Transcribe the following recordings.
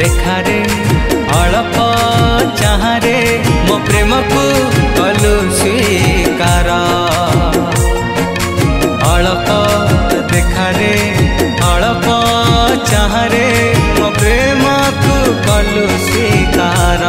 देखारे अल्प चाहारे मो प्रेम को कलु स्वीकार अल्प देखारे अल्प चाहारे मो प्रेम को कलु स्वीकार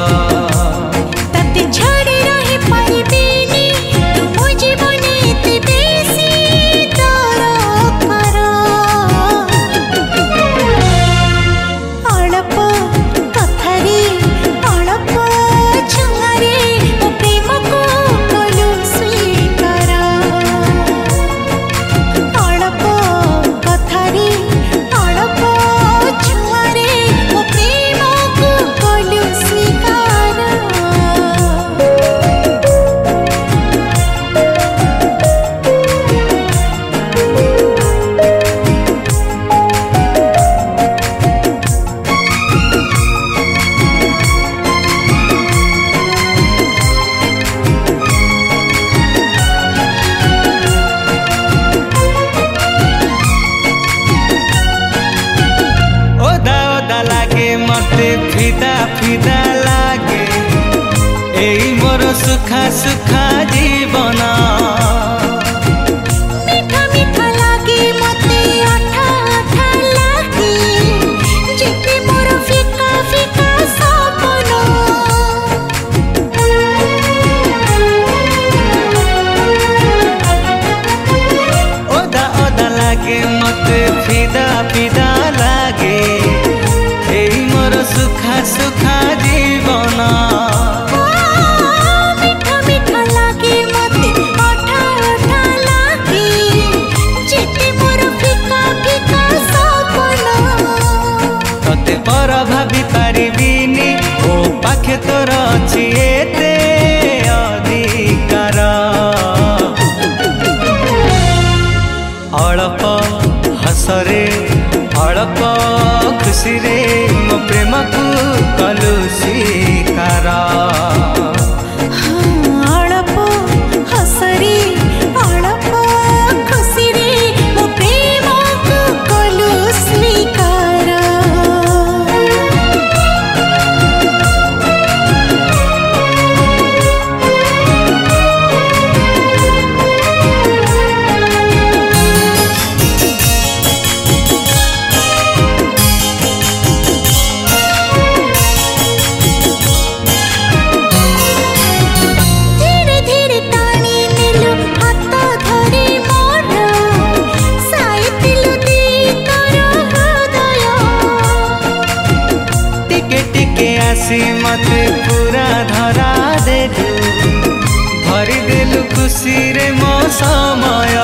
मते फिदा फिदा लागे एई मोर सुखा सुखा जीवन मीठा मीठा लागे मते आठा आठा लागे जेते मोर फिका फिका सपन ओदा ओदा लागे मते फिदा फिदा लागे सुखा सुखा जीवन मीठा मीठा लागे मते आठा आठा लागे जेते मोर फिका फिका सपन तते पर भाभी पारिबिनी ओ पाखे तोर अछि एते अधिकार अल्प हसरे अल्प खुशी रे मो प्रेम को कलु स्वीकार अल्प हसरे अल्प खुशी रे मो प्रेम को कलु स्वीकार मते पूरा धरा देलु भरी देलु खुशी रे मो समय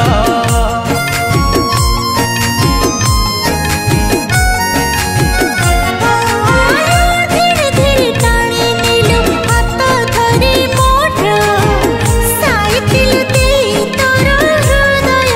धीरे धीरे टाणी नेलु हाथ धरी मोर साइतिलु दे तोर हृदय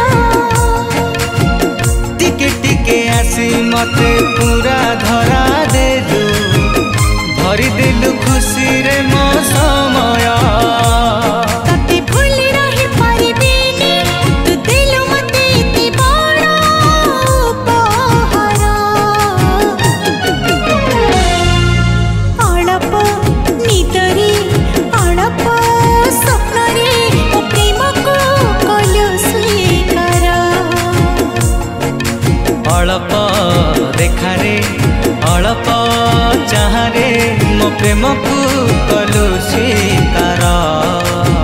टिके टिके आसी मते पूरा धरा देलु भरी देलु खुशी रे मो समय तते भूल रही पारिबिनी तू दिलु मते इति बड़ उपहार अल्प निदरी अल्प स्वप्नरे ओ प्रेम को कलु स्वीकार अल्प देखारे अल्प चाहारे मो प्रेम को कलु स्वीकार।